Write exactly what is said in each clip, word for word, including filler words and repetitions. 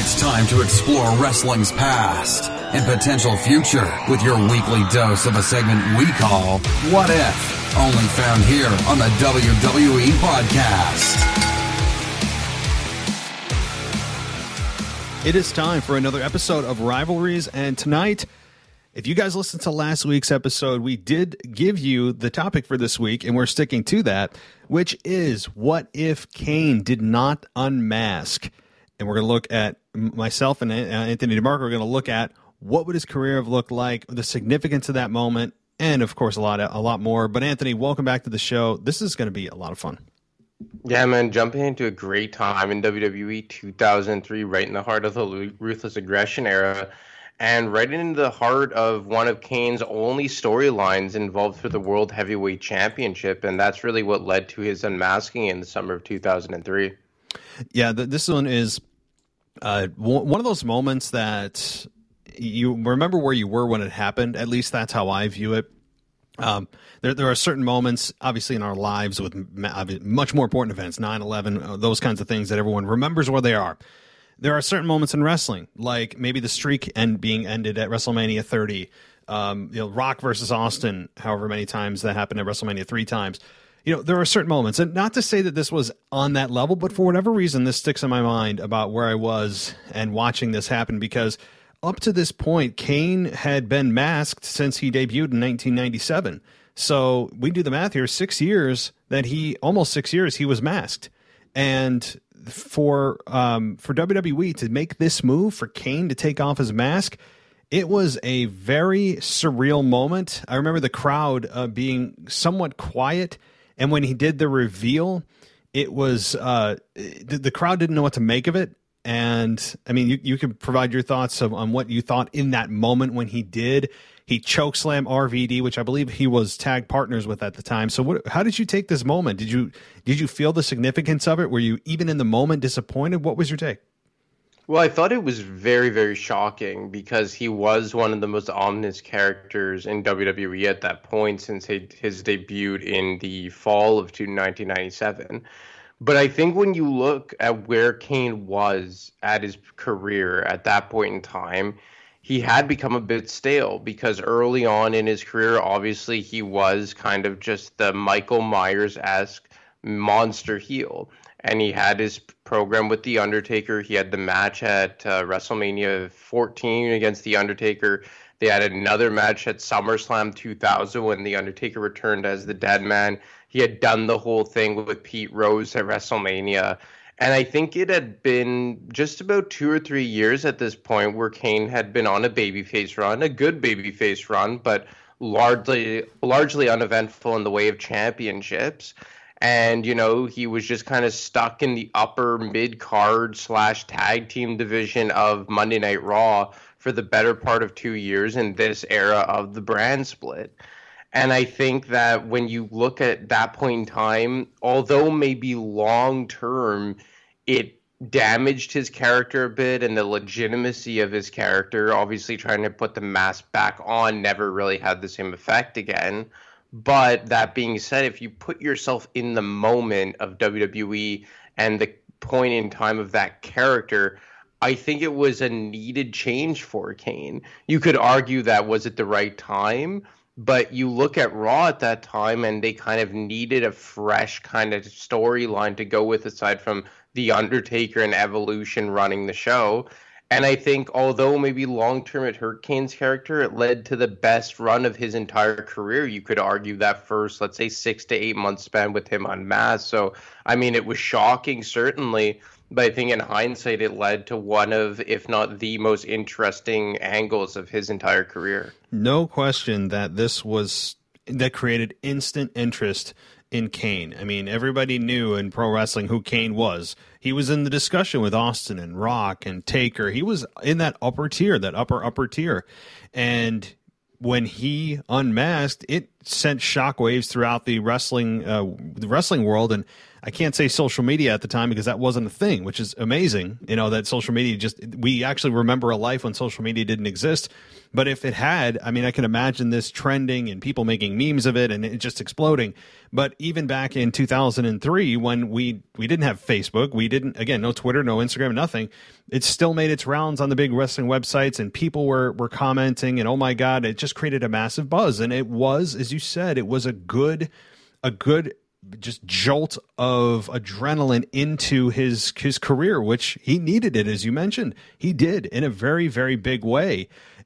It's time to explore wrestling's past and potential future with your weekly dose of a segment we call What If? Only found here on the W W E Podcast. It is time for another episode of Rivalries, and tonight, if you guys listened to last week's episode, we did give you the topic for this week, and we're sticking to that, which is what if Kane did not unmask? And we're going to look at, myself and Anthony DeMarco are going to look at what would his career have looked like, the significance of that moment, and of course a lot, a lot more. But Anthony, welcome back to the show. This is going to be a lot of fun. Yeah, man, jumping into a great time in W W E two thousand three, right in the heart of the Ruthless Aggression era, and right into the heart of one of Kane's only storylines involved for the World Heavyweight Championship, and that's really what led to his unmasking in the summer of two thousand three. Yeah, the, this one is uh, w- one of those moments that you remember where you were when it happened. At least that's how I view it. Um, there, there are certain moments, obviously, in our lives with much more important events, nine eleven, those kinds of things that everyone remembers where they are. There are certain moments in wrestling, like maybe the streak end being ended at WrestleMania thirty, um, you know, Rock versus Austin, however many times that happened at WrestleMania, three times. You know, there are certain moments, and not to say that this was on that level, but for whatever reason, this sticks in my mind about where I was and watching this happen, because up to this point, Kane had been masked since he debuted in nineteen ninety-seven. So we do the math here, six years that he, almost six years, he was masked. And for um, for W W E to make this move, for Kane to take off his mask, it was a very surreal moment. I remember the crowd uh, being somewhat quiet, and when he did the reveal, it was uh, the, the crowd didn't know what to make of it. And I mean, you, you can provide your thoughts of, on what you thought in that moment when he did. He chokeslam R V D, which I believe he was tag partners with at the time. So what, how did you take this moment? Did you did you feel the significance of it? Were you even in the moment disappointed? What was your take? Well, I thought it was very, very shocking because he was one of the most ominous characters in W W E at that point since his debut in the fall of nineteen ninety-seven. But I think when you look at where Kane was at his career at that point in time, he had become a bit stale because early on in his career, obviously, he was kind of just the Michael Myers-esque monster heel. And he had his program with The Undertaker. He had the match at uh, WrestleMania fourteen against The Undertaker. They had another match at SummerSlam two thousand when The Undertaker returned as the Dead Man. He had done the whole thing with Pete Rose at WrestleMania. And I think it had been just about two or three years at this point where Kane had been on a babyface run, a good babyface run, but largely largely uneventful in the way of championships. And, you know, he was just kind of stuck in the upper mid-card slash tag team division of Monday Night Raw for the better part of two years in this era of the brand split. And I think that when you look at that point in time, although maybe long-term it damaged his character a bit and the legitimacy of his character, obviously trying to put the mask back on never really had the same effect again. But that being said, if you put yourself in the moment of W W E and the point in time of that character, I think it was a needed change for Kane. You could argue that was it the right time, but you look at Raw at that time and they kind of needed a fresh kind of storyline to go with aside from The Undertaker and Evolution running the show. And I think although maybe long-term it hurt Kane's character, it led to the best run of his entire career. You could argue that first, let's say, six to eight months spent with him unmasked. So, I mean, it was shocking, certainly. But I think in hindsight, it led to one of, if not the most interesting angles of his entire career. No question that this was, that created instant interest in Kane. I mean, everybody knew in pro wrestling who Kane was. He was in the discussion with Austin and Rock and Taker. He was in that upper tier, that upper, upper tier. And when he unmasked, it sent shockwaves throughout the wrestling, uh, the wrestling world. And I can't say social media at the time because that wasn't a thing, which is amazing. You know, that social media just, we actually remember a life when social media didn't exist. But if it had, I mean, I can imagine this trending and people making memes of it and it just exploding. But even back in two thousand three, when we, we didn't have Facebook, we didn't, again, no Twitter, no Instagram, nothing. It still made its rounds on the big wrestling websites and people were, were commenting and, oh my God, it just created a massive buzz. And it was, as you said, it was a good, a good just jolt of adrenaline into his, his career, which he needed it, as you mentioned. He did in a very, very big way.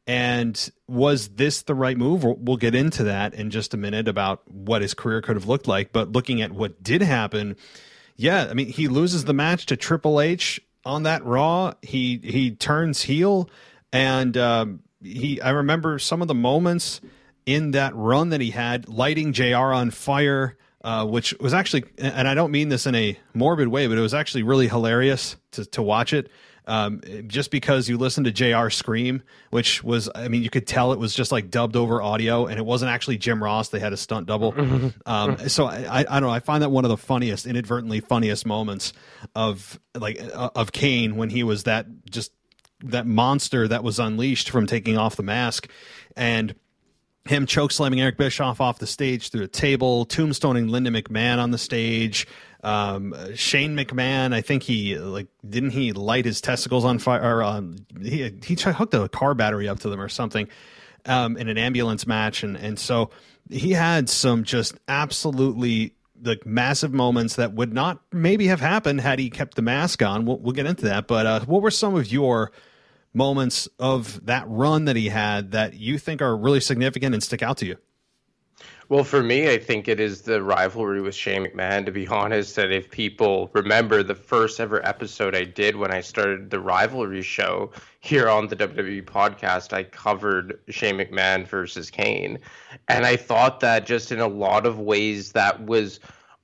And was this the right move? We'll get into that in just a minute about what his career could have looked like. But looking at what did happen, yeah, I mean, he loses the match to Triple H on that Raw. He he turns heel, and um, he. I remember some of the moments in that run that he had, lighting J R on fire, uh, which was actually, and I don't mean this in a morbid way, but it was actually really hilarious to to watch it. Um, just because you listen to J R scream, which was, I mean, you could tell it was just like dubbed over audio, and it wasn't actually Jim Ross. They had a stunt double. Um, so I, I, I don't know. I find that one of the funniest, inadvertently funniest moments of like uh, of Kane when he was that just that monster that was unleashed from taking off the mask, and him choke slamming Eric Bischoff off the stage through a table, tombstoning Linda McMahon on the stage. Um, Shane McMahon, I think he like didn't he light his testicles on fire? Or um, he he hooked a car battery up to them or something um, in an ambulance match, and and so he had some just absolutely like massive moments that would not maybe have happened had he kept the mask on. We'll, we'll get into that, but uh, what were some of your moments of that run that he had that you think are really significant and stick out to you? Well, for me, I think it is the rivalry with Shane McMahon, to be honest. That if people remember the first ever episode I did when I started the rivalry show here on the W W E podcast, I covered Shane McMahon versus Kane. And I thought that just in a lot of ways that was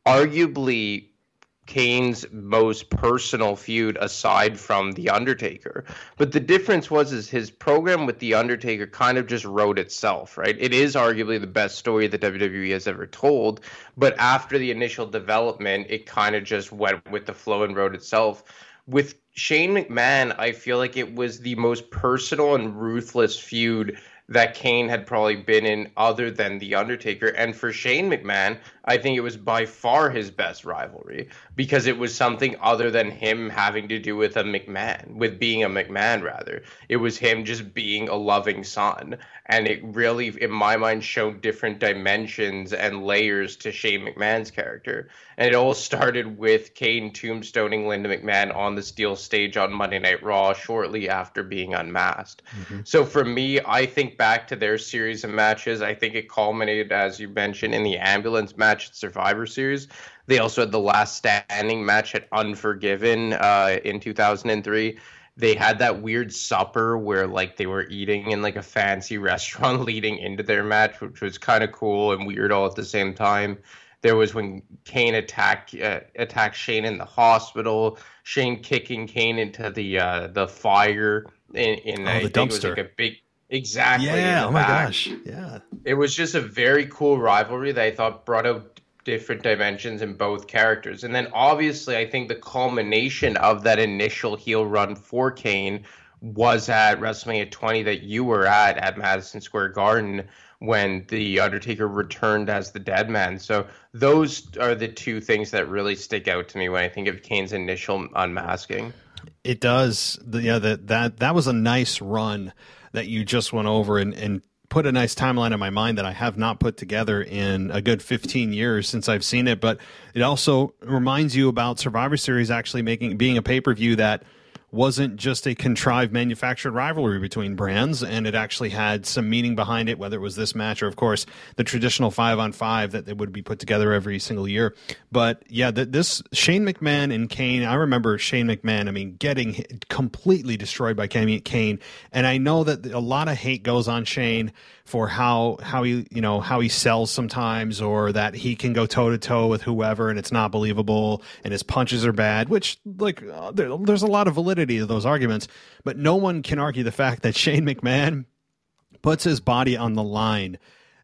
arguably Kane's most personal feud aside from The Undertaker. But the difference was is his program with The Undertaker kind of just wrote itself, right? It is arguably the best story that W W E has ever told, but after the initial development, it kind of just went with the flow and wrote itself. With Shane McMahon, I feel like it was the most personal and ruthless feud that Kane had probably been in other than The Undertaker. And for Shane McMahon, I think it was by far his best rivalry because it was something other than him having to do with a McMahon, with being a McMahon rather. It was him just being a loving son. And it really, in my mind, showed different dimensions and layers to Shane McMahon's character. And it all started with Kane tombstoning Linda McMahon on the steel stage on Monday Night Raw shortly after being unmasked. Mm-hmm. So for me, I think back to their series of matches. I think it culminated, as you mentioned, in the ambulance match at Survivor Series. They also had the last standing match at Unforgiven uh, in two thousand three. They had that weird supper where like they were eating in like a fancy restaurant leading into their match, which was kind of cool and weird all at the same time. There was when Kane attacked uh, attacked Shane in the hospital, Shane kicking Kane into the uh, the fire in, in oh, I the think dumpster. It was like a big exactly. Yeah. Oh my back. gosh. Yeah. It was just a very cool rivalry that I thought brought out different dimensions in both characters. And then obviously I think the culmination of that initial heel run for Kane was at WrestleMania twenty that you were at at Madison Square Garden when The Undertaker returned as the Dead Man. So those are the two things that really stick out to me when I think of Kane's initial unmasking. It does. The, yeah, that that that was a nice run that you just went over and, and put a nice timeline in my mind that I have not put together in a good fifteen years since I've seen it. But it also reminds you about Survivor Series actually making being a pay-per-view that wasn't just a contrived manufactured rivalry between brands, and it actually had some meaning behind it, whether it was this match or, of course, the traditional five on five that they would be put together every single year. But yeah, the, this Shane McMahon and Kane, I remember Shane McMahon, I mean, getting completely destroyed by Kane. And I know that a lot of hate goes on Shane for how, how he, you know, how he sells sometimes, or that he can go toe to toe with whoever and it's not believable and his punches are bad, which like uh, there, there's a lot of validity to those arguments, but no one can argue the fact that Shane McMahon puts his body on the line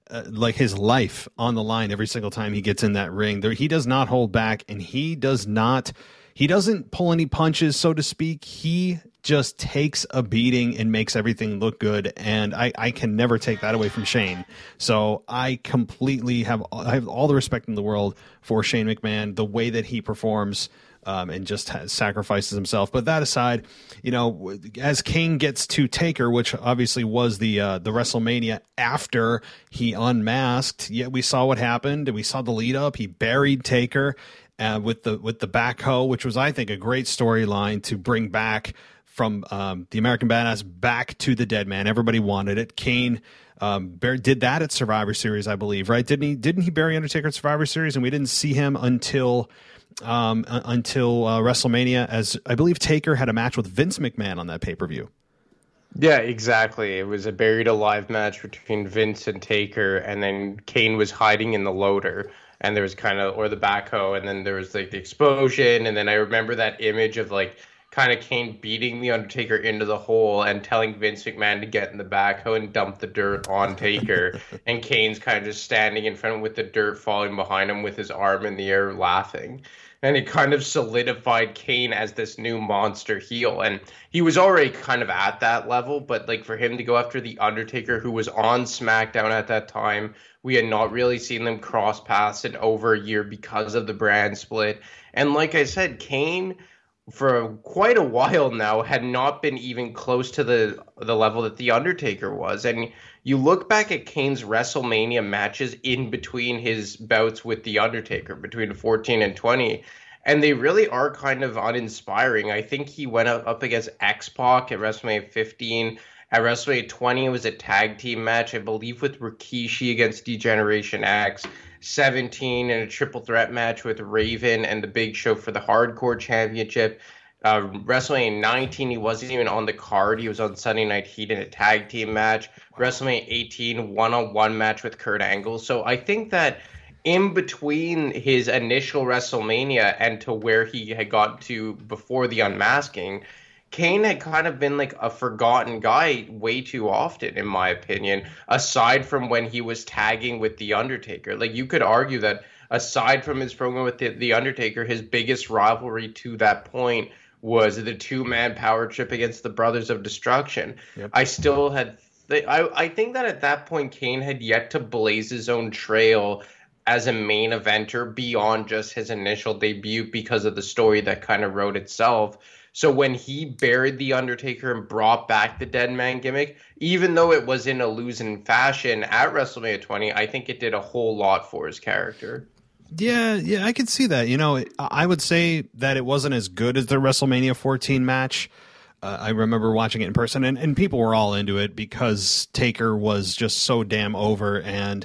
uh, like his life on the line every single time he gets in that ring. There, he does not hold back, and he does not, he doesn't pull any punches, so to speak. He just takes a beating and makes everything look good, and I, I can never take that away from Shane. So I completely have I have all the respect in the world for Shane McMahon, the way that he performs. Um, and just has, sacrifices himself. But that aside, you know, as Kane gets to Taker, which obviously was the uh, the WrestleMania after he unmasked, yet we saw what happened and we saw the lead up. He buried Taker uh, with the with the backhoe, which was, I think, a great storyline to bring back from um, the American Badass back to the Dead Man. Everybody wanted it. Kane um, bur- did that at Survivor Series, I believe, right? Didn't he? Didn't he bury Undertaker at Survivor Series? And we didn't see him until. Um, until uh, WrestleMania, as I believe Taker had a match with Vince McMahon on that pay-per-view. Yeah, exactly. It was a buried alive match between Vince and Taker, and then Kane was hiding in the loader, and there was kind of, or the backhoe, and then there was like the explosion, and then I remember that image of like kind of Kane beating the Undertaker into the hole and telling Vince McMahon to get in the backhoe and dump the dirt on Taker, and Kane's kind of just standing in front with the dirt falling behind him with his arm in the air laughing. And it kind of solidified Kane as this new monster heel. And he was already kind of at that level, but like for him to go after The Undertaker, who was on SmackDown at that time, we had not really seen them cross paths in over a year because of the brand split. And like I said, Kane, for quite a while now, had not been even close to the the level that The Undertaker was. And you look back at Kane's WrestleMania matches in between his bouts with The Undertaker, between fourteen and twenty, and they really are kind of uninspiring. I think he went up, up against X-Pac at WrestleMania fifteen. At WrestleMania twenty, it was a tag team match, I believe, with Rikishi against D-Generation X. seventeen, in a triple threat match with Raven and the Big Show for the Hardcore Championship. Uh, WrestleMania nineteen, he wasn't even on the card. He was on Sunday Night Heat in a tag team match. WrestleMania eighteen, one-on-one match with Kurt Angle. So I think that in between his initial WrestleMania and to where he had got to before the unmasking, Kane had kind of been like a forgotten guy way too often, in my opinion, aside from when he was tagging with The Undertaker. Like, you could argue that aside from his program with The, the Undertaker, his biggest rivalry to that point was the two-man power trip against the Brothers of Destruction. Yep. I still had... I, I think that at that point, Kane had yet to blaze his own trail as a main eventer beyond just his initial debut because of the story that kind of wrote itself. So when he buried The Undertaker and brought back the Dead Man gimmick, even though it was in a losing fashion at WrestleMania twenty, I think it did a whole lot for his character. Yeah, yeah, I could see that. You know, I would say that it wasn't as good as the WrestleMania fourteen match. Uh, I remember watching it in person, and, and people were all into it because Taker was just so damn over. And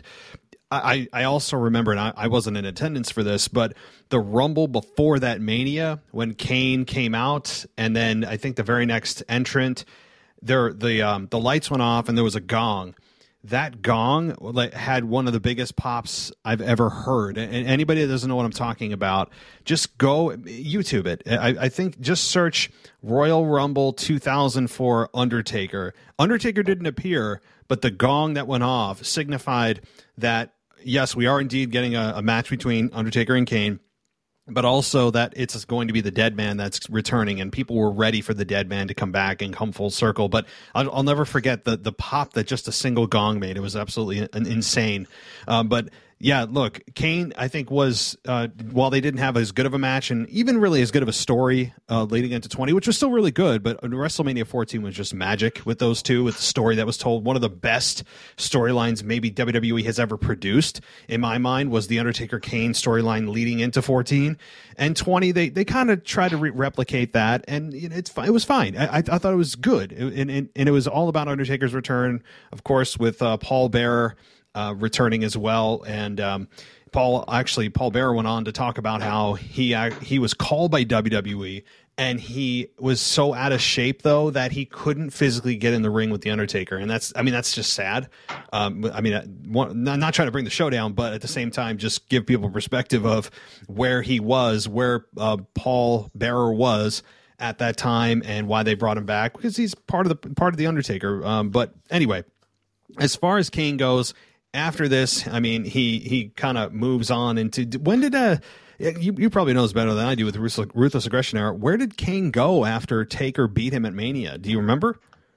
I, I also remember, and I, I wasn't in attendance for this, but the Rumble before that Mania, when Kane came out, and then I think the very next entrant, there the um, the lights went off, and there was a gong. That gong like, had one of the biggest pops I've ever heard. And anybody that doesn't know what I'm talking about, just go YouTube it. I, I think just search Royal Rumble two thousand four Undertaker. Undertaker didn't appear, but the gong that went off signified that, yes, we are indeed getting a, a match between Undertaker and Kane, but also that it's going to be the Dead Man that's returning, and people were ready for the Dead Man to come back and come full circle. But I'll, I'll never forget the the pop that just a single gong made. It was absolutely insane. Um, but yeah, look, Kane, I think, was, uh, while they didn't have as good of a match and even really as good of a story uh, leading into twenty, which was still really good, but WrestleMania fourteen was just magic with those two, with the story that was told. One of the best storylines maybe W W E has ever produced, in my mind, was the Undertaker-Kane storyline leading into fourteen. And twenty, they they kind of tried to re- replicate that, and you know, it's it was fine. I, I thought it was good, and, and, and it was all about Undertaker's return, of course, with uh, Paul Bearer Uh, returning as well. And um, Paul actually Paul Bearer went on to talk about how he uh, he was called by W W E, and he was so out of shape though that he couldn't physically get in the ring with the Undertaker. And that's I mean that's just sad. Um, I mean, I'm not trying to bring the show down, but at the same time, just give people perspective of where he was, where uh, Paul Bearer was at that time, and why they brought him back, because he's part of the part of the Undertaker. Um, but anyway, as far as Kane goes, after this, I mean, he he kind of moves on into when did uh you you probably know this better than I do with Ruthless, Ruthless Aggression era. Where did Kane go after Taker beat him at Mania? Do you remember?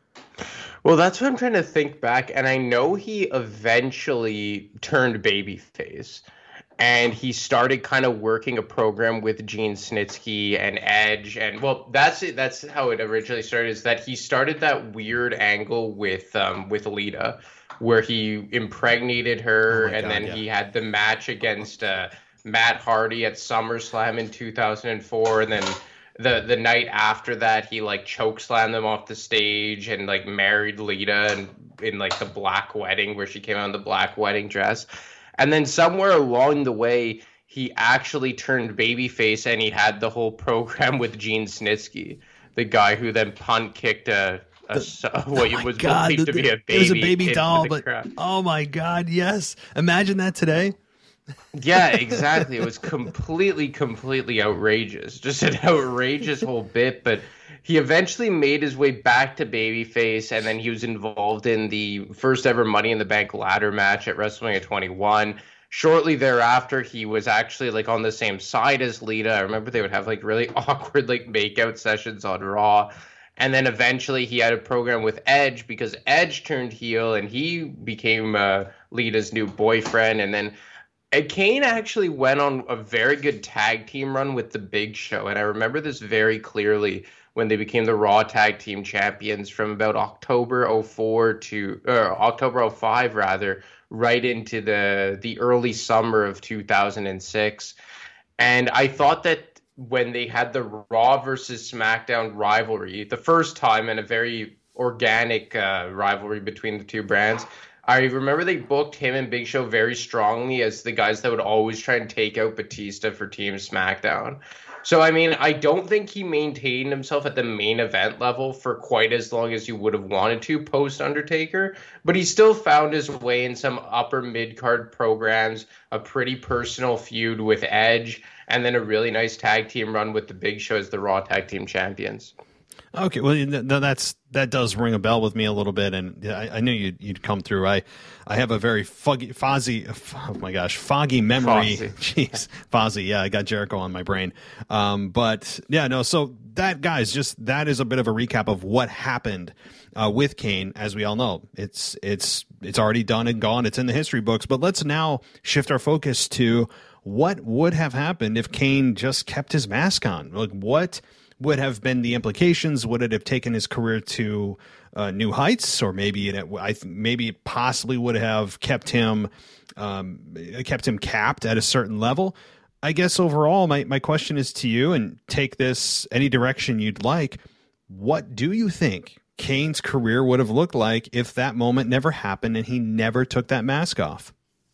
Well, that's what I'm trying to think back, and I know he eventually turned babyface, and he started kind of working a program with Gene Snitsky and Edge, and well, that's it. That's how it originally started. Is that he started that weird angle with um, with Lita, where he impregnated her, oh and God, then yeah. he had the match against uh, Matt Hardy at SummerSlam in two thousand four, and then. The the night after that, he like chokeslammed them off the stage and like married Lita and in like the black wedding where she came out in the black wedding dress. And then somewhere along the way, he actually turned babyface and he had the whole program with Gene Snitsky, the guy who then punt kicked a, a the, what oh was God, believed the, to be a baby. It was a baby doll, but crowd. Oh my God, yes! Imagine that today. Yeah, exactly. It was completely, completely outrageous. Just an outrageous whole bit. But he eventually made his way back to babyface, and then he was involved in the first ever Money in the Bank ladder match at WrestleMania twenty-one. Shortly thereafter, he was actually like on the same side as Lita. I remember they would have like really awkward like makeout sessions on Raw. And then eventually he had a program with Edge because Edge turned heel and he became uh, Lita's new boyfriend. And then And Kane actually went on a very good tag team run with the Big Show. And I remember this very clearly when they became the Raw Tag Team Champions from about October oh four to or October oh five rather, right into the the early summer of two thousand six. And I thought that when they had the Raw versus SmackDown rivalry, the first time and a very organic uh, rivalry between the two brands, I remember they booked him and Big Show very strongly as the guys that would always try and take out Batista for Team SmackDown. So, I mean, I don't think he maintained himself at the main event level for quite as long as you would have wanted to post-Undertaker, but he still found his way in some upper mid-card programs, a pretty personal feud with Edge, and then a really nice tag team run with the Big Show as the Raw Tag Team Champions. Okay, well, that's that does ring a bell with me a little bit, and I, I knew you'd, you'd come through. I, I have a very foggy, fuzzy, oh my gosh, foggy memory. Jeez, fuzzy. Yeah, I got Jericho on my brain. Um, but yeah, no. So that, guys, just that is a bit of a recap of what happened uh, with Kane. As we all know, it's it's it's already done and gone. It's in the history books. But let's now shift our focus to what would have happened if Kane just kept his mask on. Like what would have been the implications? Would it have taken his career to uh, new heights, or maybe it, I th- maybe it possibly would have kept him um, kept him capped at a certain level? I guess overall, my, my question is to you, and take this any direction you'd like. What do you think Kane's career would have looked like if that moment never happened and he never took that mask off?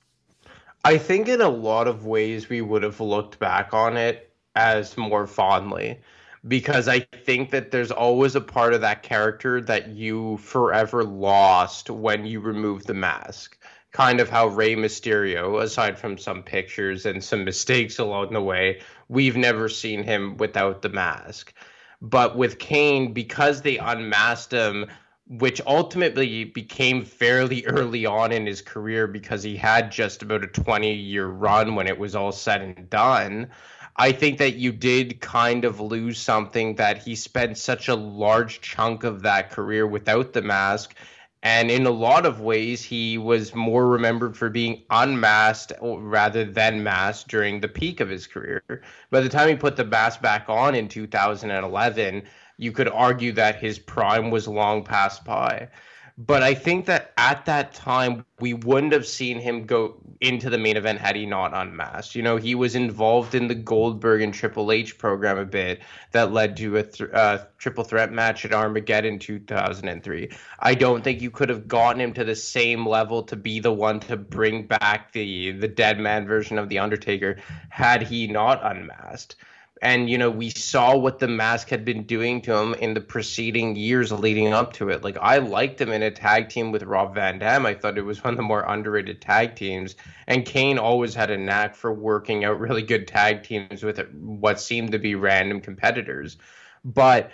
I think in a lot of ways we would have looked back on it as more fondly. Because I think that there's always a part of that character that you forever lost when you remove the mask. Kind of how Rey Mysterio, aside from some pictures and some mistakes along the way, we've never seen him without the mask. But with Kane, because they unmasked him, which ultimately became fairly early on in his career because he had just about a twenty-year run when it was all said and done, I think that you did kind of lose something that he spent such a large chunk of that career without the mask. And in a lot of ways, he was more remembered for being unmasked rather than masked during the peak of his career. By the time he put the mask back on in two thousand eleven, you could argue that his prime was long past by. But I think that at that time, we wouldn't have seen him go into the main event had he not unmasked. You know, he was involved in the Goldberg and Triple H program a bit that led to a th- uh, triple threat match at Armageddon two thousand three. I don't think you could have gotten him to the same level to be the one to bring back the, the dead man version of The Undertaker had he not unmasked. And, you know, we saw what the mask had been doing to him in the preceding years leading up to it. Like, I liked him in a tag team with Rob Van Dam. I thought it was one of the more underrated tag teams. And Kane always had a knack for working out really good tag teams with what seemed to be random competitors. But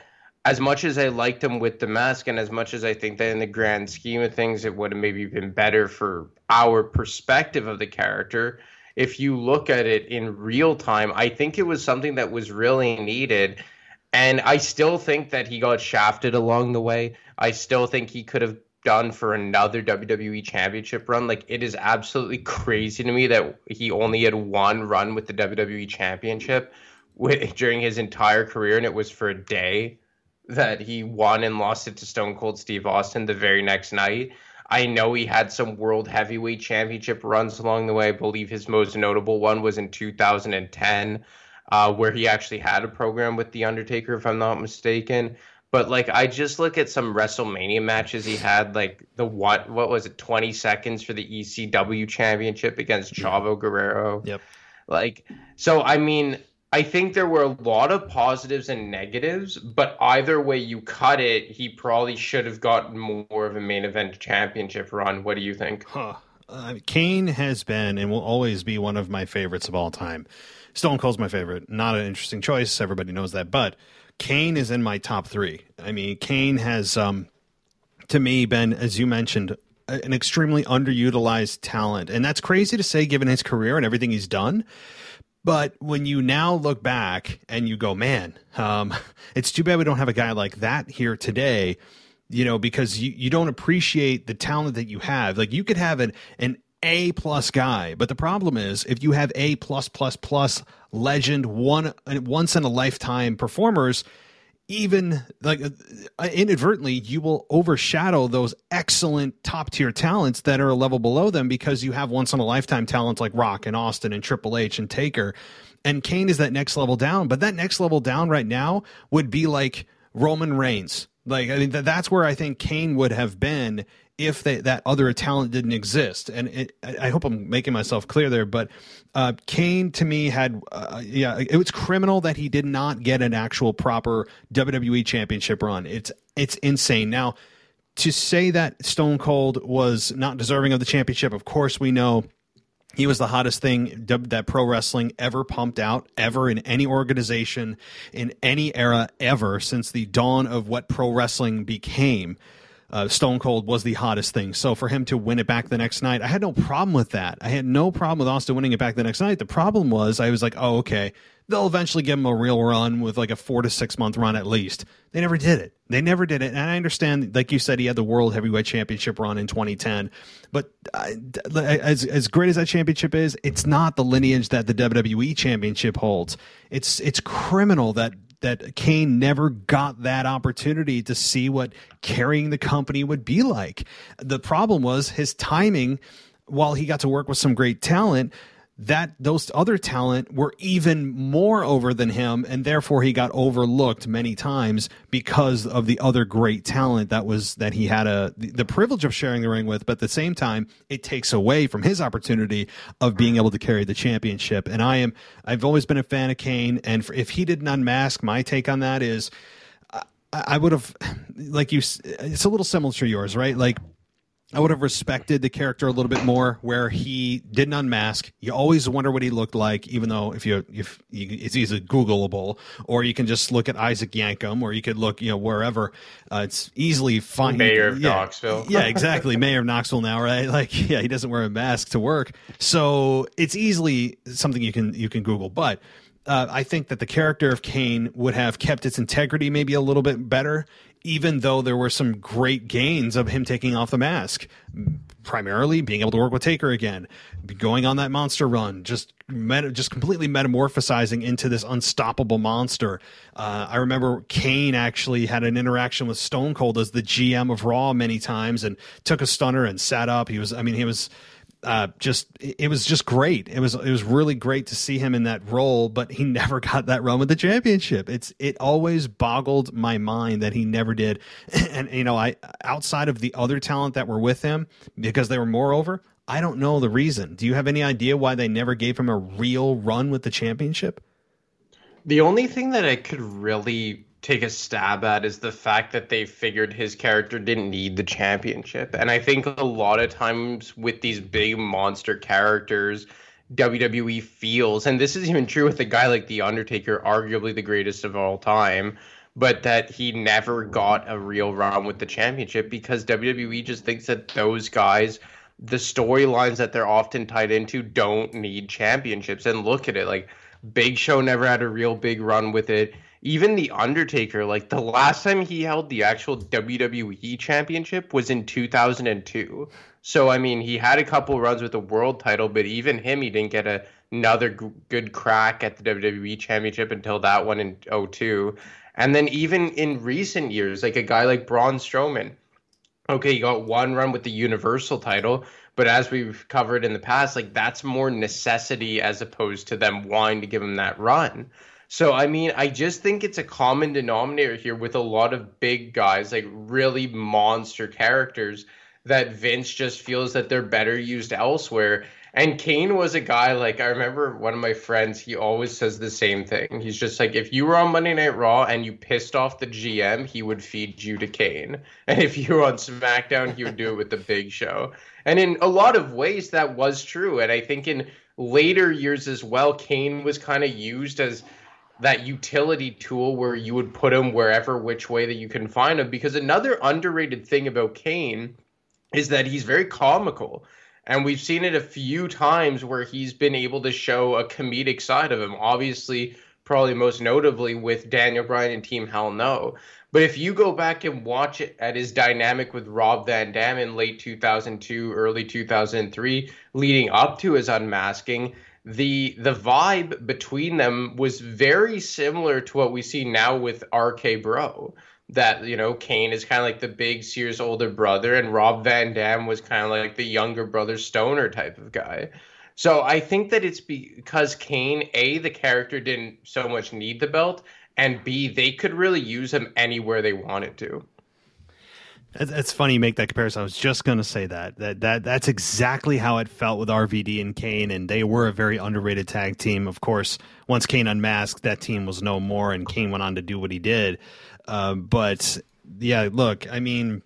as much as I liked him with the mask, and as much as I think that in the grand scheme of things, it would have maybe been better for our perspective of the character, if you look at it in real time, I think it was something that was really needed. And I still think that he got shafted along the way. I still think he could have done for another W W E Championship run. Like, it is absolutely crazy to me that he only had one run with the W W E Championship with, during his entire career, and it was for a day that he won and lost it to Stone Cold Steve Austin the very next night. I know he had some World Heavyweight Championship runs along the way. I believe his most notable one was in two thousand ten, uh, where he actually had a program with The Undertaker, if I'm not mistaken. But, like, I just look at some WrestleMania matches he had, like the what, what was it, twenty seconds for the E C W Championship against Chavo Guerrero. Yep. Like, so, I mean, I think there were a lot of positives and negatives, but either way you cut it, he probably should have gotten more of a main event championship run. What do you think? Huh. Uh, Kane has been and will always be one of my favorites of all time. Stone Cold's my favorite. Not an interesting choice. Everybody knows that. But Kane is in my top three. I mean, Kane has, um, to me, been, as you mentioned, an extremely underutilized talent. And that's crazy to say given his career and everything he's done. But when you now look back and you go, man, um, it's too bad we don't have a guy like that here today, you know, because you, you don't appreciate the talent that you have. Like, you could have an, an A plus guy, but the problem is if you have A plus plus plus legend, one once in a lifetime performers, even like uh, inadvertently, you will overshadow those excellent top tier talents that are a level below them because you have once in a lifetime talents like Rock and Austin and Triple H and Taker. And Kane is that next level down, but that next level down right now would be like Roman Reigns. Like, I mean, th- that's where I think Kane would have been if they, that other talent didn't exist. And it, I hope I'm making myself clear there, but uh, Kane to me had, uh, yeah, it was criminal that he did not get an actual proper W W E championship run. It's, it's insane. Now, to say that Stone Cold was not deserving of the championship, of course we know he was the hottest thing that pro wrestling ever pumped out, ever in any organization, in any era, ever, since the dawn of what pro wrestling became. Uh, Stone Cold was the hottest thing. So for him to win it back the next night, I had no problem with that. I had no problem with Austin winning it back the next night. The problem was I was like, oh, okay, they'll eventually give him a real run with like a four to six month run at least. They never did it. They never did it. And I understand, like you said, he had the World Heavyweight Championship run in twenty ten. But uh, as as great as that championship is, it's not the lineage that the W W E Championship holds. It's it's criminal that that Kane never got that opportunity to see what carrying the company would be like. The problem was his timing. While he got to work with some great talent, that those other talent were even more over than him, and therefore he got overlooked many times because of the other great talent that was that he had a the privilege of sharing the ring with. But at the same time, it takes away from his opportunity of being able to carry the championship. And I am I've always been a fan of Kane, and for, if he didn't unmask, my take on that is I, I would have, like you, it's a little similar to yours, right? Like, I would have respected the character a little bit more where he didn't unmask. You always wonder what he looked like, even though if you, if you, it's easily Googleable, or you can just look at Isaac Yankem, or you could look, you know, wherever. Uh, it's easily fine. Mayor of yeah, Knoxville. Yeah, exactly. Mayor of Knoxville now, right? Like, yeah, he doesn't wear a mask to work. So it's easily something you can, you can Google. But uh, I think that the character of Kane would have kept its integrity maybe a little bit better, even though there were some great gains of him taking off the mask, primarily being able to work with Taker again, going on that monster run, just meta, just completely metamorphosizing into this unstoppable monster. Uh, I remember Kane actually had an interaction with Stone Cold as the G M of Raw many times and took a stunner and sat up. He was, I mean, he was uh, just, it was just great. It was, it was really great to see him in that role, but he never got that run with the championship. It's, it always boggled my mind that he never did. And, you know, I, outside of the other talent that were with him, because they were moreover, I don't know the reason. Do you have any idea why they never gave him a real run with the championship? The only thing that I could really take a stab at is the fact that they figured his character didn't need the championship. And I think a lot of times with these big monster characters, W W E feels, and this is even true with a guy like The Undertaker, arguably the greatest of all time, but that he never got a real run with the championship because W W E just thinks that those guys, the storylines that they're often tied into, don't need championships. And look at it, like Big Show never had a real big run with it. Even The Undertaker, like the last time he held the actual W W E championship was in two thousand two. So, I mean, he had a couple runs with the world title, but even him, he didn't get a, another g- good crack at the W W E championship until that one in oh two. And then even in recent years, like a guy like Braun Strowman, okay, he got one run with the Universal title, but as we've covered in the past, like that's more necessity as opposed to them wanting to give him that run. So, I mean, I just think it's a common denominator here with a lot of big guys, like really monster characters, that Vince just feels that they're better used elsewhere. And Kane was a guy, like, I remember one of my friends, he always says the same thing. He's just like, if you were on Monday Night Raw and you pissed off the G M, he would feed you to Kane. And if you were on SmackDown, he would do it with the Big Show. And in a lot of ways, that was true. And I think in later years as well, Kane was kind of used as that utility tool where you would put him wherever, which way that you can find him. Because another underrated thing about Kane is that he's very comical. And we've seen it a few times where he's been able to show a comedic side of him. Obviously, probably most notably with Daniel Bryan and Team Hell No. But if you go back and watch it at his dynamic with Rob Van Dam in late two thousand two, early two thousand three, leading up to his unmasking, the the vibe between them was very similar to what we see now with R K Bro. That, you know, Kane is kind of like the big Sears older brother, and Rob Van Dam was kind of like the younger brother stoner type of guy. So I think that it's because Kane, A, the character didn't so much need the belt, and B, they could really use him anywhere they wanted to. It's funny you make that comparison. I was just going to say that. that that That's exactly how it felt with R V D and Kane, and they were a very underrated tag team. Of course, once Kane unmasked, that team was no more, and Kane went on to do what he did. Uh, but, yeah, look, I mean,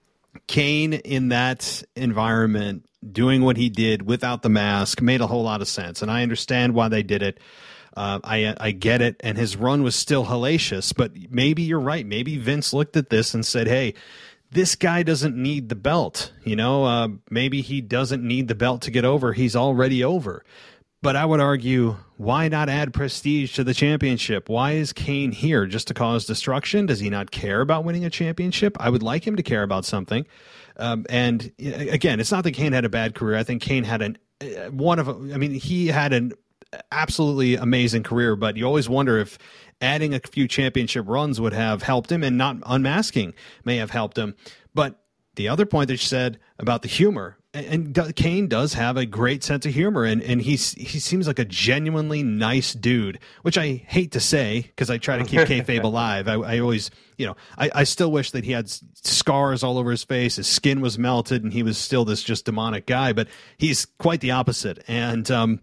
Kane in that environment, doing what he did without the mask, made a whole lot of sense, and I understand why they did it. Uh, I I get it, and his run was still hellacious, but maybe you're right. Maybe Vince looked at this and said, hey, this guy doesn't need the belt. You know, uh, maybe he doesn't need the belt to get over. He's already over. But I would argue, why not add prestige to the championship? Why is Kane here? Just to cause destruction? Does he not care about winning a championship? I would like him to care about something. Um, and again, it's not that Kane had a bad career. I think Kane had an one of, I mean, he had an absolutely amazing career, but you always wonder if adding a few championship runs would have helped him, and not unmasking may have helped him. But the other point that you said about the humor, and Kane does have a great sense of humor, and, and he's, he seems like a genuinely nice dude, which I hate to say because I try to keep kayfabe alive. I, I always, you know, I, I still wish that he had scars all over his face, his skin was melted, and he was still this just demonic guy, but he's quite the opposite. And um,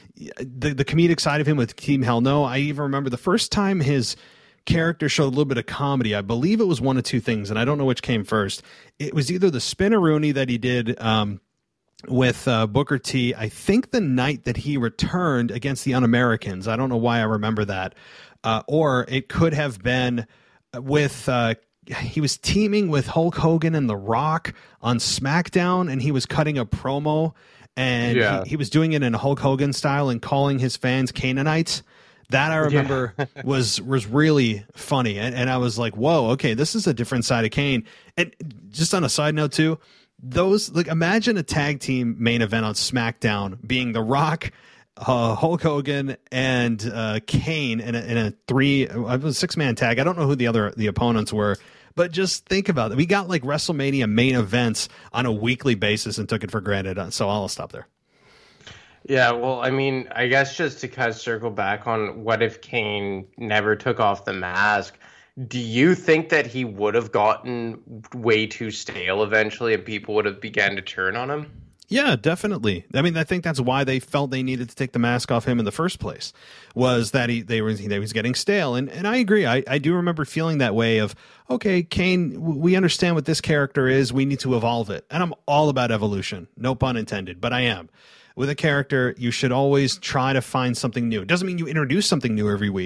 the, the comedic side of him with Team Hell No, I even remember the first time his character showed a little bit of comedy. I believe it was one of two things, and I don't know which came first. It was either the Spinaroonie that he did um, with uh, Booker T, I think the night that he returned against the Un-Americans. I don't know why I remember that. Uh, or it could have been with, uh, he was teaming with Hulk Hogan and The Rock on SmackDown, and he was cutting a promo, and yeah. he, he was doing it in a Hulk Hogan style and calling his fans Canaanites. That I remember yeah. was was really funny, and, and I was like, "Whoa, okay, this is a different side of Kane." And just on a side note too, those like imagine a tag team main event on SmackDown being The Rock, uh, Hulk Hogan, and uh, Kane in a, in a three a six man tag. I don't know who the other the opponents were, but just think about it. We got like WrestleMania main events on a weekly basis and took it for granted. So I'll stop there. Yeah, well, I mean, I guess just to kind of circle back on what if Kane never took off the mask, do you think that he would have gotten way too stale eventually and people would have begun to turn on him? Yeah, definitely. I mean, I think that's why they felt they needed to take the mask off him in the first place, was that he they was he was getting stale. And and I agree. I, I do remember feeling that way of, okay, Kane, we understand what this character is. We need to evolve it. And I'm all about evolution. No pun intended, but I am. With a character, you should always try to find something new. It doesn't mean you introduce something new every week,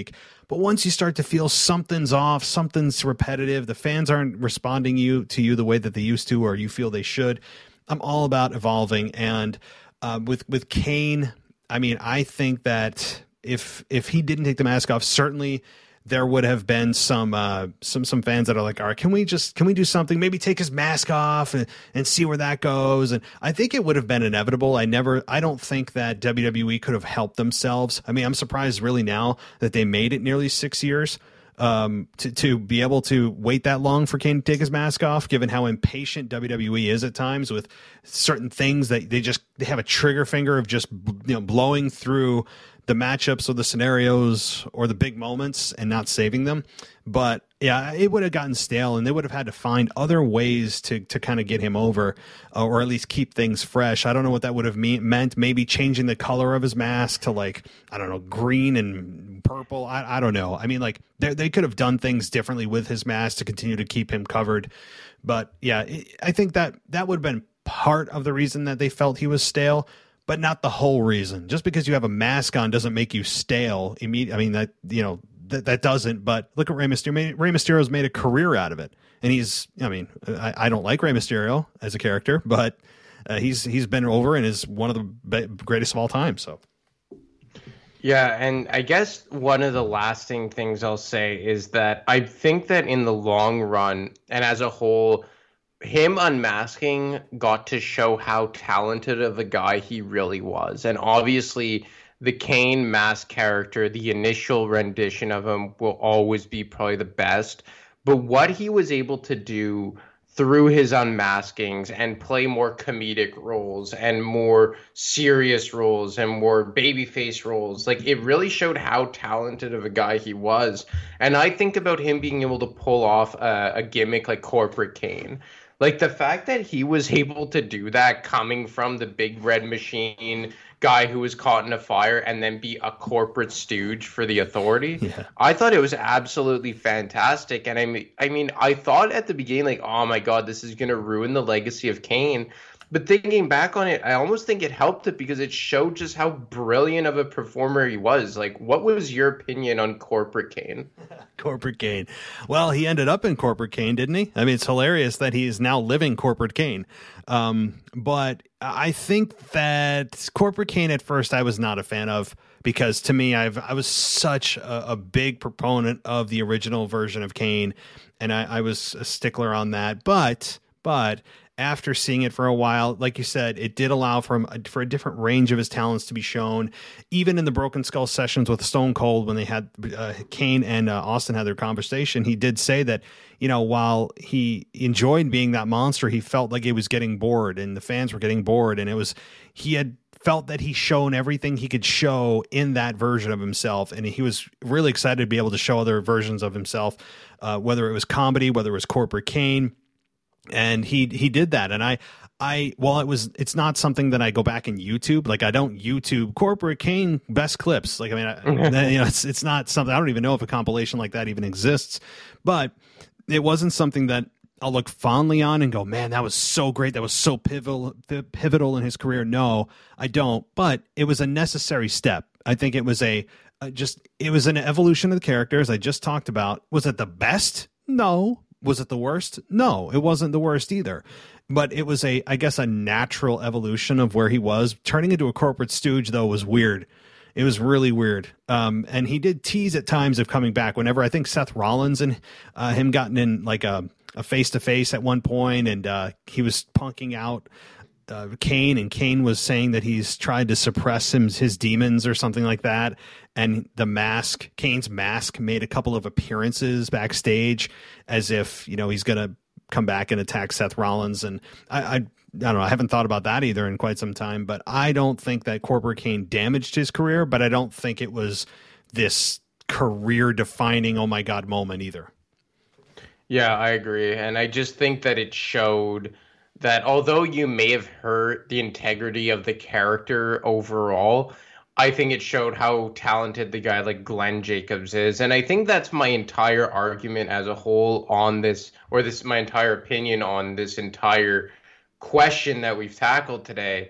But once you start to feel something's off, something's repetitive, the fans aren't responding you to you the way that they used to, or you feel they should, I'm all about evolving. And uh, with with Kane, I mean, I think that if if he didn't take the mask off, certainly there would have been some uh, some some fans that are like, all right, can we just can we do something? Maybe take his mask off and, and see where that goes. And I think it would have been inevitable. I never I don't think that W W E could have helped themselves. I mean, I'm surprised really now that they made it nearly six years um, to to be able to wait that long for Kane to take his mask off, given how impatient W W E is at times with certain things that they just they have a trigger finger of just you know blowing through the matchups or the scenarios or the big moments and not saving them. But yeah, it would have gotten stale, and they would have had to find other ways to to kind of get him over, uh, or at least keep things fresh. I don't know what that would have mean, meant. Maybe changing the color of his mask to like, I don't know, green and purple. I, I don't know. I mean, like they they could have done things differently with his mask to continue to keep him covered. But yeah, I think that that would have been part of the reason that they felt he was stale, but not the whole reason. Just because you have a mask on doesn't make you stale. Immediate. I mean, that, you know, that, that doesn't, but look at Rey Mysterio. Rey Mysterio's made a career out of it. And he's, I mean, I, I don't like Rey Mysterio as a character, but uh, he's, he's been over and is one of the greatest of all time. So. Yeah, and I guess one of the lasting things I'll say is that I think that in the long run and as a whole, him unmasking got to show how talented of a guy he really was. And obviously the Kane mask character, the initial rendition of him will always be probably the best. But what he was able to do through his unmaskings and play more comedic roles and more serious roles and more babyface roles, like it really showed how talented of a guy he was. And I think about him being able to pull off a, a gimmick like Corporate Kane. Like the fact that he was able to do that coming from the big red machine guy who was caught in a fire and then be a corporate stooge for the Authority. Yeah. I thought it was absolutely fantastic. And I mean, I mean, I thought at the beginning, like, oh my God, this is going to ruin the legacy of Kane. But thinking back on it, I almost think it helped it because it showed just how brilliant of a performer he was. Like, what was your opinion on Corporate Kane? Corporate Kane. Well, he ended up in Corporate Kane, didn't he? I mean, it's hilarious that he is now living Corporate Kane. Um, but I think that Corporate Kane at first I was not a fan of because to me, I've I was such a, a big proponent of the original version of Kane, and I, I was a stickler on that. But but. After seeing it for a while, like you said, it did allow for him for a different range of his talents to be shown. Even in the Broken Skull sessions with Stone Cold, when they had uh, Kane and uh, Austin had their conversation, he did say that, you know, while he enjoyed being that monster, he felt like he was getting bored and the fans were getting bored. And it was, he had felt that he shown everything he could show in that version of himself. And he was really excited to be able to show other versions of himself, uh, whether it was comedy, whether it was Corporate Kane. And he he did that, and I I while it was it's not something that I go back and YouTube, like I don't YouTube Corporate Kane best clips. Like I mean, I, you know, it's it's not something, I don't even know if a compilation like that even exists, but it wasn't something that I'll look fondly on and go, man, that was so great, that was so pivotal pivotal in his career. No, I don't, but it was a necessary step. I think it was a uh, just it was an evolution of the characters I just talked about. Was it the best? No. Was it the worst? No, it wasn't the worst either. But it was a, I guess, a natural evolution of where he was. Turning into a corporate stooge, though, was weird. It was really weird. Um, and he did tease at times of coming back whenever I think Seth Rollins and uh, him gotten in like a, a face-to-face at one point, and uh, he was punking out uh, Kane, and Kane was saying that he's tried to suppress him, his demons or something like that. And the mask, Kane's mask, made a couple of appearances backstage as if, you know, he's going to come back and attack Seth Rollins. And I, I, I don't know, I haven't thought about that either in quite some time, but I don't think that Corporate Kane damaged his career, but I don't think it was this career defining, oh my God, moment either. Yeah, I agree. And I just think that it showed that although you may have hurt the integrity of the character overall, I think it showed how talented the guy like Glenn Jacobs is. And I think that's my entire argument as a whole on this, or this my entire opinion on this entire question that we've tackled today,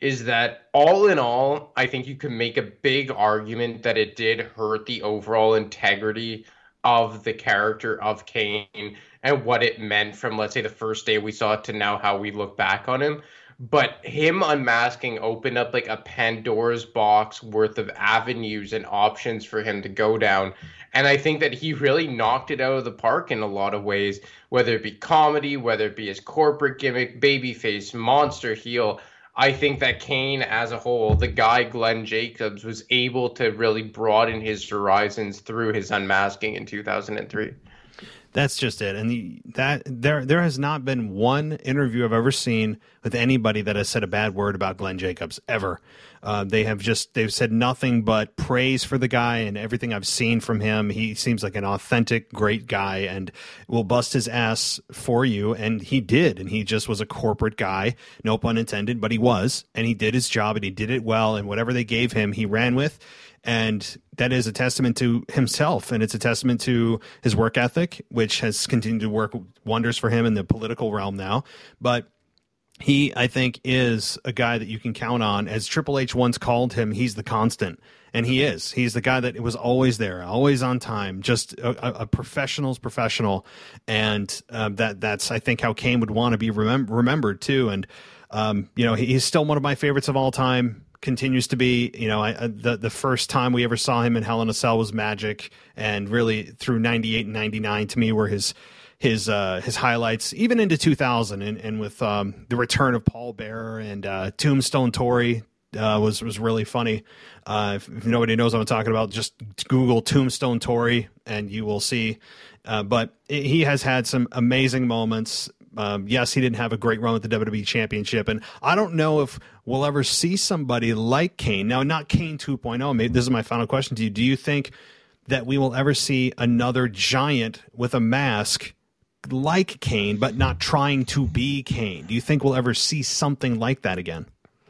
is that all in all, I think you can make a big argument that it did hurt the overall integrity of the character of Kane and what it meant from, let's say, the first day we saw it to now how we look back on him. But him unmasking opened up like a Pandora's box worth of avenues and options for him to go down. And I think that he really knocked it out of the park in a lot of ways, whether it be comedy, whether it be his corporate gimmick, babyface, monster heel. I think that Kane as a whole, the guy Glenn Jacobs, was able to really broaden his horizons through his unmasking in two thousand three. That's just it. And the, that there there has not been one interview I've ever seen with anybody that has said a bad word about Glenn Jacobs ever. Uh, they have just they've said nothing but praise for the guy, and everything I've seen from him, he seems like an authentic, great guy and will bust his ass for you. And he did. And he just was a corporate guy, no pun intended, but he was. And he did his job and he did it well. And whatever they gave him, he ran with. And that is a testament to himself, and it's a testament to his work ethic, which has continued to work wonders for him in the political realm now. But he, I think, is a guy that you can count on. As Triple H once called him, he's the constant. And he is. He's the guy that was always there, always on time, just a, a professional's professional. And uh, that that's, I think, how Kane would want to be remem- remembered, too. And, um, you know, he, he's still one of my favorites of all time. Continues to be, you know, I, the the first time we ever saw him in Hell in a Cell was magic, and really through ninety-eight and ninety-nine to me were his his uh, his highlights, even into two thousand, and, and with um, the return of Paul Bearer and uh, Tombstone Tori uh, was was really funny. Uh, if, if nobody knows what I'm talking about, just Google Tombstone Tori and you will see. Uh, but he has had some amazing moments. Um, yes, he didn't have a great run with the W W E Championship, and I don't know if we'll ever see somebody like Kane. Now, not Kane two point oh. Maybe this is my final question to you. Do you think that we will ever see another giant with a mask like Kane, but not trying to be Kane? Do you think we'll ever see something like that again?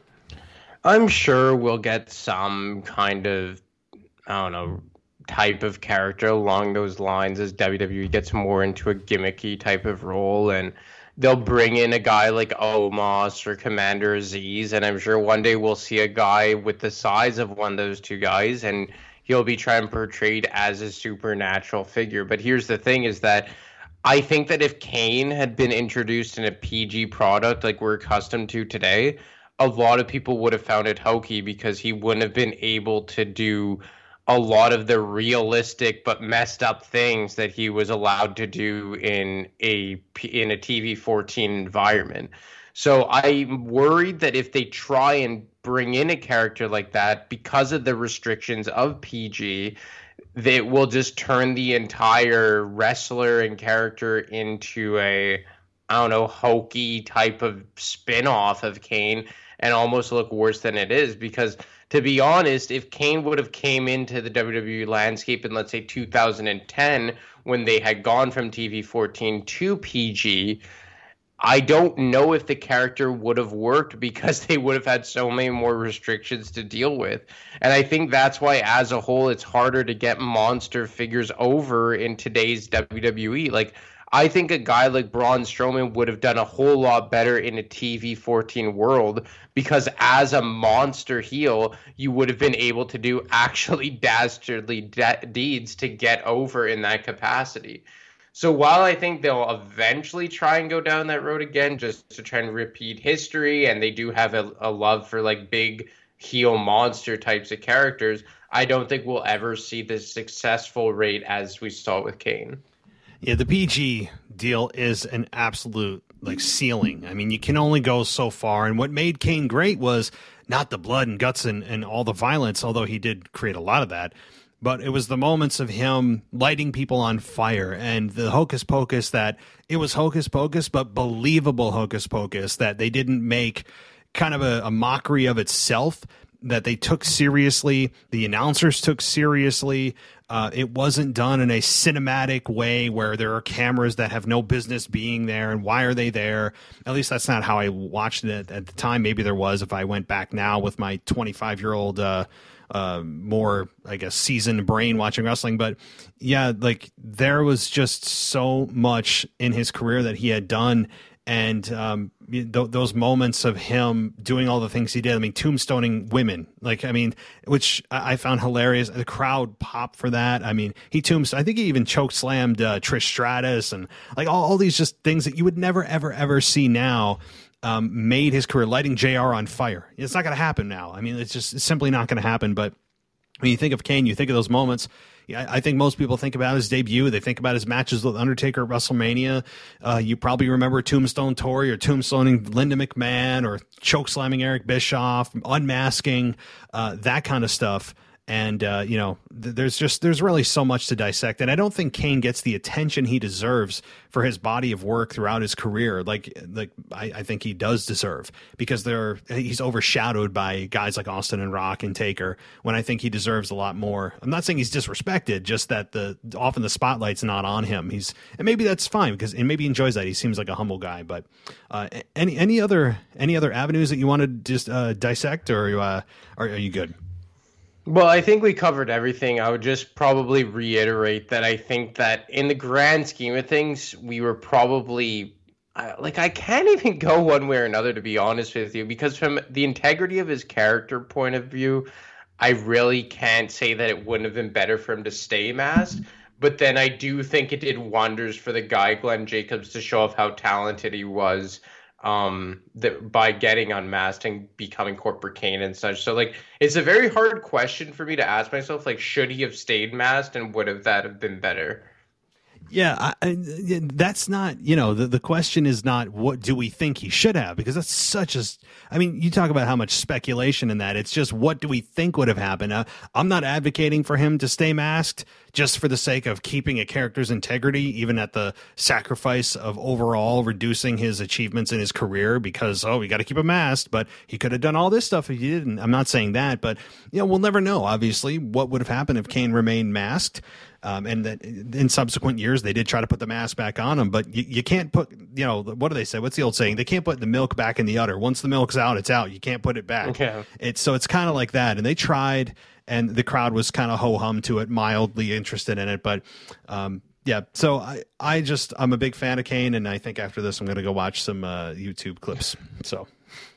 I'm sure we'll get some kind of, I don't know, type of character along those lines as W W E gets more into a gimmicky type of role, and they'll bring in a guy like Omos or Commander Aziz, and I'm sure one day we'll see a guy with the size of one of those two guys, and he'll be trying portrayed as a supernatural figure. But here's the thing is that I think that if Kane had been introduced in a P G product like we're accustomed to today, a lot of people would have found it hokey because he wouldn't have been able to do a lot of the realistic but messed up things that he was allowed to do in a in a T V fourteen environment. So I'm worried that if they try and bring in a character like that, because of the restrictions of P G, they will just turn the entire wrestler and character into a, I don't know, hokey type of spin-off of Kane and almost look worse than it is. Because to be honest, if Kane would have came into the W W E landscape in, let's say, two thousand ten, when they had gone from T V fourteen to P G, I don't know if the character would have worked because they would have had so many more restrictions to deal with. And I think that's why, as a whole, it's harder to get monster figures over in today's W W E. Like, I think a guy like Braun Strowman would have done a whole lot better in a T V fourteen world, because as a monster heel, you would have been able to do actually dastardly de- deeds to get over in that capacity. So while I think they'll eventually try and go down that road again just to try and repeat history, and they do have a, a love for like big heel monster types of characters, I don't think we'll ever see the successful rate as we saw with Kane. Yeah, the P G deal is an absolute like ceiling. I mean, you can only go so far. And what made Kane great was not the blood and guts and, and all the violence, although he did create a lot of that. But it was the moments of him lighting people on fire and the hocus pocus, that it was hocus pocus, but believable hocus pocus, that they didn't make kind of a, a mockery of itself, that they took seriously, the announcers took seriously. Uh, it wasn't done in a cinematic way where there are cameras that have no business being there, and why are they there? At least that's not how I watched it at the time. Maybe there was if I went back now with my twenty-five-year-old uh, uh, more, I guess, seasoned brain watching wrestling. But yeah, like there was just so much in his career that he had done, And um, th- those moments of him doing all the things he did, I mean, tombstoning women, like, I mean, which I, I found hilarious. The crowd popped for that. I mean, he tombstone, I think he even choke slammed uh, Trish Stratus and like all, all these just things that you would never, ever, ever see now. Um, made his career, lighting J R on fire. It's not going to happen now. I mean, it's just it's simply not going to happen. But when you think of Kane, you think of those moments. Yeah, I think most people think about his debut. They think about his matches with Undertaker at WrestleMania. Uh, you probably remember Tombstone Tori or tombstoning Linda McMahon or chokeslamming Eric Bischoff, unmasking, uh, that kind of stuff. And, uh, you know, th- there's just there's really so much to dissect. And I don't think Kane gets the attention he deserves for his body of work throughout his career. Like, like I, I think he does deserve, because there he's overshadowed by guys like Austin and Rock and Taker, when I think he deserves a lot more. I'm not saying he's disrespected, just that the often the spotlight's not on him. He's and maybe that's fine, because and maybe he enjoys that. He seems like a humble guy. But uh, any any other any other avenues that you want to just uh, dissect, or uh, are, are you good? Well, I think we covered everything. I would just probably reiterate that I think that in the grand scheme of things, we were probably uh, like, I can't even go one way or another, to be honest with you, because from the integrity of his character point of view, I really can't say that it wouldn't have been better for him to stay masked. But then I do think it did wonders for the guy, Glenn Jacobs, to show off how talented he was. Um, that by getting unmasked and becoming Corporate Kane and such. So, like, it's a very hard question for me to ask myself, like, should he have stayed masked, and would have that have been better? Yeah, I, I, that's not, you know, the, the question is not what do we think he should have, because that's such a, I mean, you talk about how much speculation in that. It's just, what do we think would have happened? Uh, I'm not advocating for him to stay masked just for the sake of keeping a character's integrity, even at the sacrifice of overall reducing his achievements in his career, because, oh, we got to keep him masked, but he could have done all this stuff if he didn't. I'm not saying that, but, you know, we'll never know, obviously, what would have happened if Kane remained masked. Um, and that in subsequent years, they did try to put the mask back on him, but you, you can't put, you know, what do they say? What's the old saying? They can't put the milk back in the udder. Once the milk's out, it's out. You can't put it back. Okay. It's so it's kind of like that. And they tried, and the crowd was kind of ho-hum to it, mildly interested in it. But um, yeah, so I, I just, I'm a big fan of Kane, and I think after this, I'm going to go watch some uh, YouTube clips. So.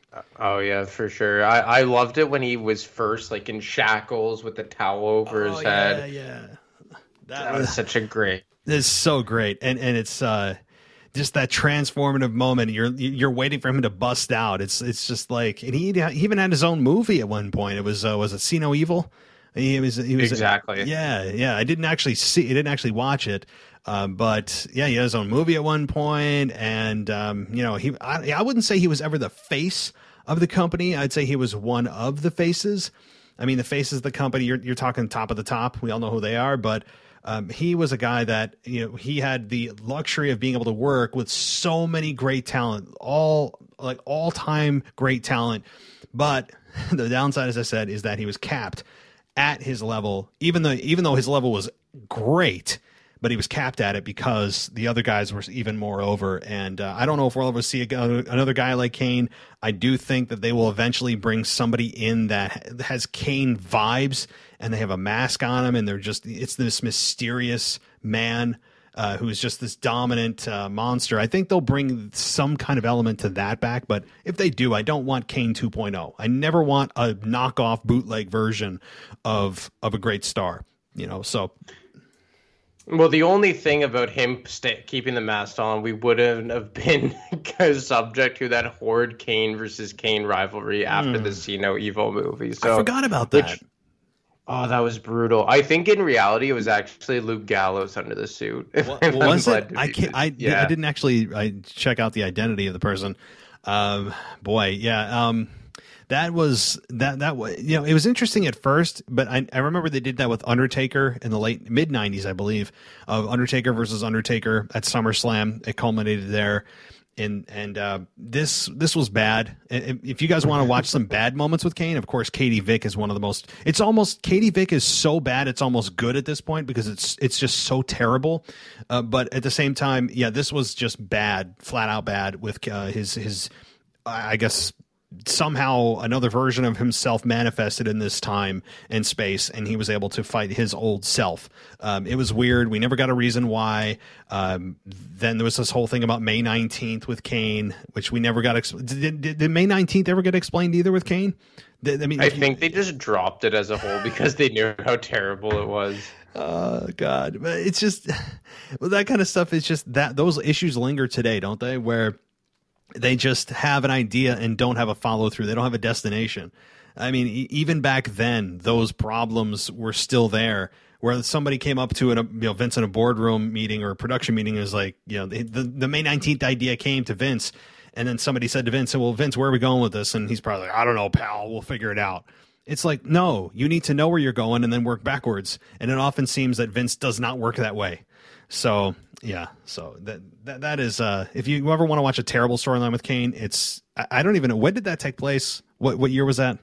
Oh yeah, for sure. I, I loved it when he was first, like, in shackles with the towel over oh, his yeah, head. Yeah, That, that was such a great. It's so great, and and it's uh, just that transformative moment. You're you're waiting for him to bust out. It's it's just like, and he, he even had his own movie at one point. It was uh, was it See No Evil? He was he was exactly. Yeah, yeah. I didn't actually see. I didn't actually watch it. Uh, but yeah, he had his own movie at one point, and um, you know, he I, I wouldn't say he was ever the face of the company. I'd say he was one of the faces. I mean, the faces of the company. You're you're talking top of the top. We all know who they are, but um, he was a guy that, you know, he had the luxury of being able to work with so many great talent, all like all time great talent. But the downside, as I said, is that he was capped at his level, even though even though his level was great. But he was capped at it because the other guys were even more over. And uh, I don't know if we'll ever see a, another guy like Kane. I do think that they will eventually bring somebody in that has Kane vibes, and they have a mask on him, and they're just, it's this mysterious man uh, who's just this dominant uh, monster. I think they'll bring some kind of element to that back. But if they do, I don't want Kane two point oh. I never want a knockoff bootleg version of of a great star, you know, so... Well, the only thing about him st- keeping the mask on, we wouldn't have been subject to that horrid Kane versus Kane rivalry after mm. the See No Evil movie. So, I forgot about that. Which, oh, that was brutal. I think in reality, it was actually Luke Gallows under the suit. Well, was it? I can't. I, yeah. I didn't actually I check out the identity of the person. Um, boy, yeah. Um, That was that that was, you know, it was interesting at first, but I, I remember they did that with Undertaker in the late mid nineties, I believe, of Undertaker versus Undertaker at SummerSlam. It culminated there, and and uh, this this was bad. If you guys want to watch some bad moments with Kane, of course, Katie Vick is one of the most. It's almost Katie Vick is so bad, it's almost good at this point because it's it's just so terrible. Uh, but at the same time, yeah, this was just bad, flat out bad with uh, his his, I guess. somehow another version of himself manifested in this time and space, and he was able to fight his old self. Um, it was weird. We never got a reason why. Um, then there was this whole thing about May nineteenth with Kane, which we never got. Exp- did, did, did May nineteenth ever get explained either with Kane? Did, I mean, I think they just dropped it as a whole because they knew how terrible it was. Oh God, but it's just well, that kind of stuff is just that those issues linger today, don't they? Where they just have an idea and don't have a follow through. They don't have a destination. I mean, e- even back then, those problems were still there. Where somebody came up to an, you know, Vince in a boardroom meeting or a production meeting and was like, you know, the, the, the May nineteenth idea came to Vince, and then somebody said to Vince, "Well, Vince, where are we going with this?" And he's probably like, "I don't know, pal. We'll figure it out." It's like, no, you need to know where you're going and then work backwards. And it often seems that Vince does not work that way. So yeah, so that that, that is uh, if you ever want to watch a terrible storyline with Kane, it's I, I don't even know, when did that take place? What what year was that?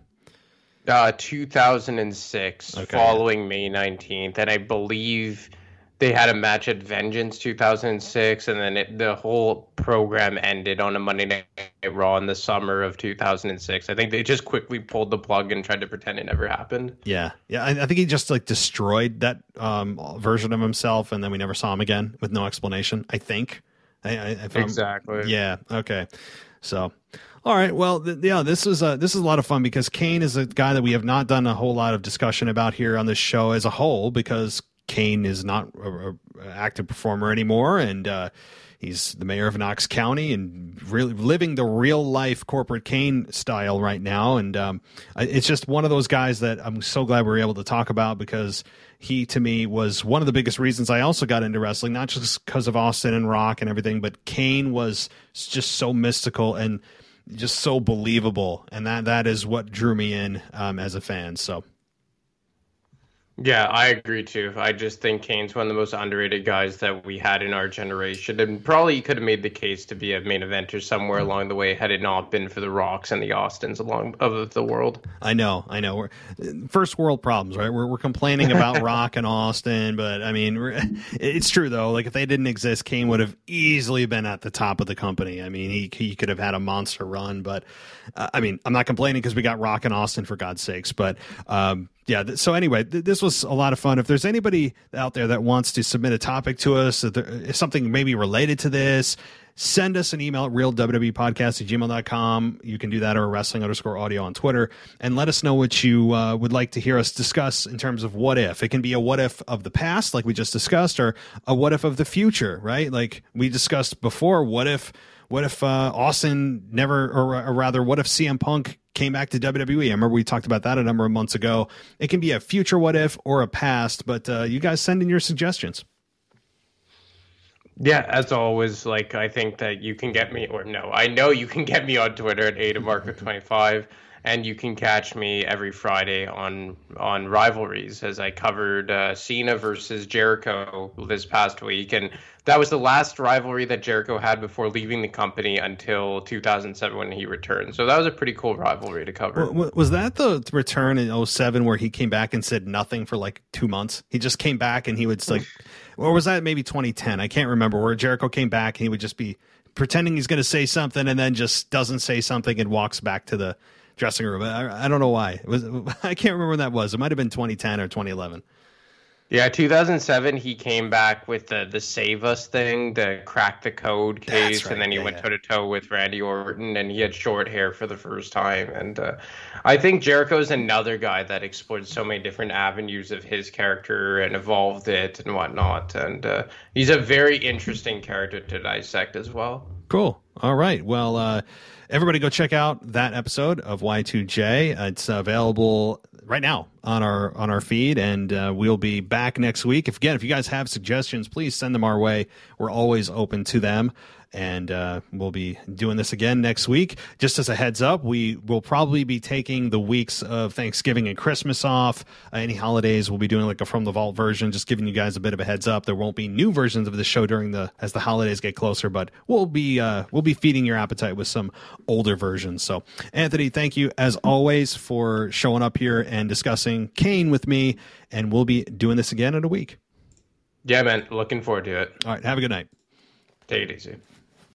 Uh, two thousand six, Okay. Following May nineteenth, and I believe they had a match at Vengeance two thousand six, and then it, the whole program ended on a Monday Night Raw in the summer of two thousand six. I think they just quickly pulled the plug and tried to pretend it never happened. Yeah, yeah. I, I think he just like destroyed that um, version of himself, and then we never saw him again with no explanation. I think. I, I, if Exactly. I'm, yeah. Okay. So, all right. Well, th- yeah. This is a this is a lot of fun because Kane is a guy that we have not done a whole lot of discussion about here on this show as a whole because Kane is not an active performer anymore, and uh, he's the mayor of Knox County and really living the real life corporate Kane style right now. And um, it's just one of those guys that I'm so glad we were able to talk about because he, to me, was one of the biggest reasons I also got into wrestling, not just because of Austin and Rock and everything, but Kane was just so mystical and just so believable. And that that is what drew me in um, as a fan. So. Yeah, I agree too. I just think Kane's one of the most underrated guys that we had in our generation, and probably could have made the case to be a main eventer somewhere along the way had it not been for the Rocks and the Austins along of the world. I know, I know. We're first world problems, right? We're we're complaining about Rock and Austin, but I mean, we're, it's true though. Like if they didn't exist, Kane would have easily been at the top of the company. I mean, he he could have had a monster run, but uh, I mean, I'm not complaining because we got Rock and Austin for God's sakes, but. Um, Yeah. Th- so anyway, th- this was a lot of fun. If there's anybody out there that wants to submit a topic to us, if, there, if something maybe related to this, send us an email at real W W E podcast at gmail dot com. You can do that or wrestling underscore audio on Twitter and let us know what you uh, would like to hear us discuss in terms of what if. It can be a what if of the past, like we just discussed, or a what if of the future, right? Like we discussed before, what if What if uh, Austin never, or, or rather, what if C M Punk came back to W W E? I remember we talked about that a number of months ago. It can be a future what if or a past, but uh, you guys send in your suggestions. Yeah, as always, like I think that you can get me, or no, I know you can get me on Twitter at Ada Marco twenty-five, and you can catch me every Friday on on Rivalries as I covered uh, Cena versus Jericho this past week, and that was the last rivalry that Jericho had before leaving the company until two thousand seven when he returned. So that was a pretty cool rivalry to cover. Was that the return in oh seven where he came back and said nothing for like two months? He just came back and he would like, or was that maybe twenty ten? I can't remember, where Jericho came back and he would just be pretending he's going to say something and then just doesn't say something and walks back to the dressing room. I, I don't know why. It was, I can't remember when that was. It might have been twenty ten or twenty eleven. Yeah, two thousand seven, he came back with the the Save Us thing, the Crack the Code case, right. and then he yeah, went yeah. toe-to-toe with Randy Orton, and he had short hair for the first time. And uh, I think Jericho's another guy that explored so many different avenues of his character and evolved it and whatnot. And uh, he's a very interesting character to dissect as well. Cool. All right. Well, uh, everybody go check out that episode of Y two J. It's available right now on our on our feed, and uh, we'll be back next week. If again, if you guys have suggestions, please send them our way. We're always open to them. And uh, we'll be doing this again next week. Just as a heads up, we will probably be taking the weeks of Thanksgiving and Christmas off. Uh, any holidays, we'll be doing like a From the Vault version, just giving you guys a bit of a heads up. There won't be new versions of the show during the as the holidays get closer, but we'll be uh, we'll be feeding your appetite with some older versions. So, Anthony, thank you as always for showing up here and discussing Kane with me. And we'll be doing this again in a week. Yeah, man. Looking forward to it. All right. Have a good night. Take it easy.